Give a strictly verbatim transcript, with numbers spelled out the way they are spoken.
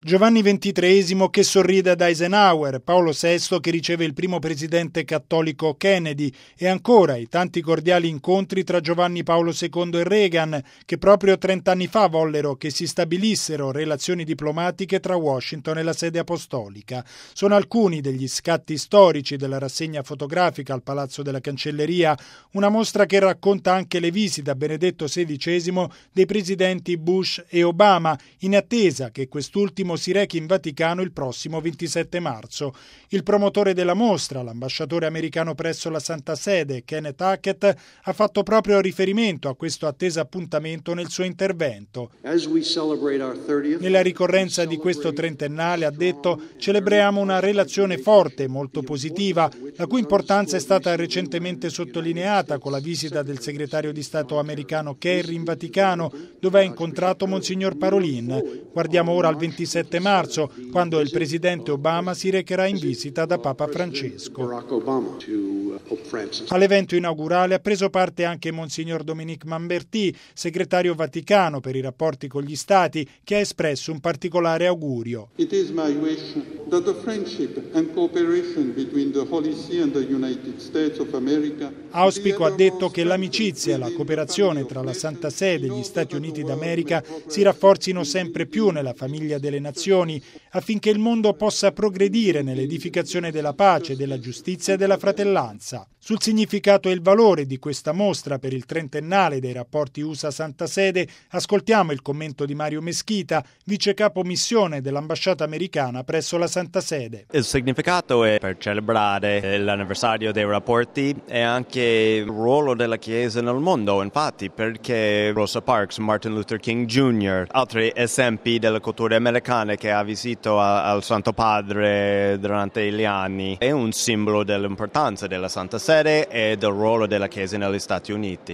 Giovanni ventitreesimo che sorride ad Eisenhower, Paolo sesto che riceve il primo presidente cattolico Kennedy e ancora i tanti cordiali incontri tra Giovanni Paolo secondo e Reagan che proprio trent'anni fa vollero che si stabilissero relazioni diplomatiche tra Washington e la sede apostolica. Sono alcuni degli scatti storici della rassegna fotografica al Palazzo della Cancelleria, una mostra che racconta anche le visite a Benedetto sedicesimo dei presidenti Bush e Obama, in attesa che quest'ultimo si rechi in Vaticano il prossimo ventisette marzo. Il promotore della mostra, l'ambasciatore americano presso la Santa Sede, Kenneth Hackett, ha fatto proprio riferimento a questo atteso appuntamento nel suo intervento. Nella ricorrenza di questo trentennale, ha detto, celebriamo una relazione forte e molto positiva, la cui importanza è stata recentemente sottolineata con la visita del segretario di Stato americano Kerry in Vaticano, dove ha incontrato Monsignor Parolin. Guardiamo ora al ventisette marzo, quando il presidente Obama si recherà in visita da Papa Francesco. All'evento inaugurale ha preso parte anche Monsignor Dominique Mamberti, segretario vaticano per i rapporti con gli Stati, che ha espresso un particolare augurio. It is my wish that the friendship and cooperation between the Holy See and the United States of America. Auspico, ha detto, che l'amicizia e la cooperazione tra la Santa Sede e gli Stati Uniti d'America si rafforzino sempre più nella famiglia delle nazioni, affinché il mondo possa progredire nell'edificazione della pace, della giustizia e della fratellanza. Sul significato e il valore di questa mostra per il trentennale dei rapporti U S A-Santa Sede, ascoltiamo il commento di Mario Meschita, vice capo missione dell'ambasciata americana presso la Santa Sede. Il significato è per celebrare l'anniversario dei rapporti e anche il ruolo della Chiesa nel mondo, infatti, perché Rosa Parks, Martin Luther King Junior, altri esempi della cultura americana che ha visitato al Santo Padre durante gli anni, è un simbolo dell'importanza della Santa Sede e del ruolo della Chiesa negli Stati Uniti.